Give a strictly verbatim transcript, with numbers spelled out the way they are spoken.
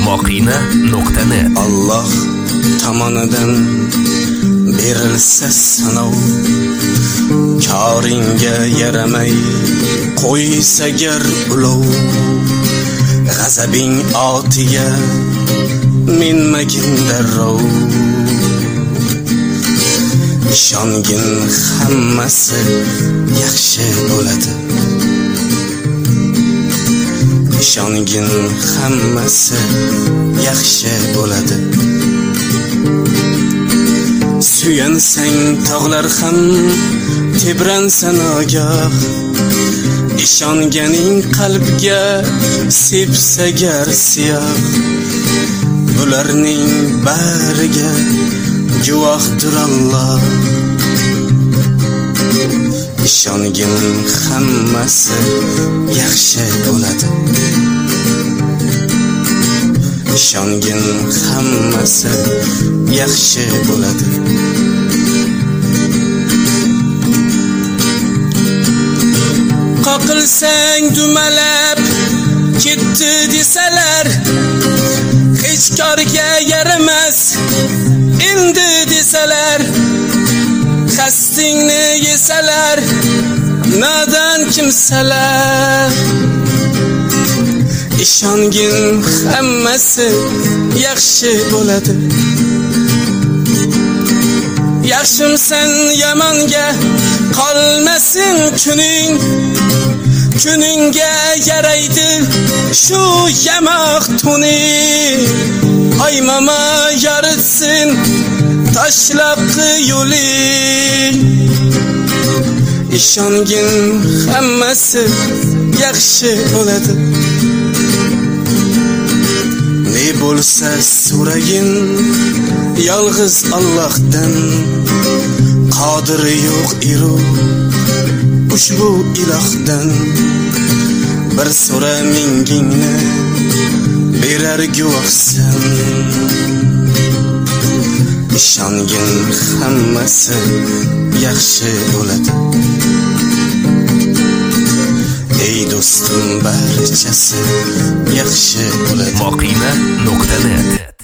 moqina nuqta net. Alloh tomonidan berilsa sanov, koringa yaramay qo'ysa gar ulov. G'azabing otiga minmagin darrov. Ishongin hammasi yaxshi bo'ladi. Ishongin hammasi yaxshi bo'ladi. Suyansang tog'lar ham tebransa nogoh. Ishonganing qalbga sepsa gar siyoh. Bularning bariga guvohdir Alloh. Ishongin hammasi yaxshi bo'ladi. Ishongin hammasi yaxshi bo'ladi. Qoqilsang dumalab ketdi desalar, hech korga yaramas endi desalar, qasdingni yesalar, nadan kimsalar. Ishongin hammasi yaxshi bo'ladi. Yaxshimsan yomonga qolmasin kuning. Kuningga yaraydi shu yamoq tuning. Ay mama yaritsin tashlab yo'ling. Ishongin hammasi yaxshi bo'ladi. Ne bo'lsa so'ragin yolg'iz Allohdan. Qodiri yo'q iru ushbu ilohdan. Bir so'ra mingingni berar guvohsan. Ishongin hammasi yaxshi bo'ladi. Ey do'stim, barchasi yaxshi bo'ladi. moqina nuqta net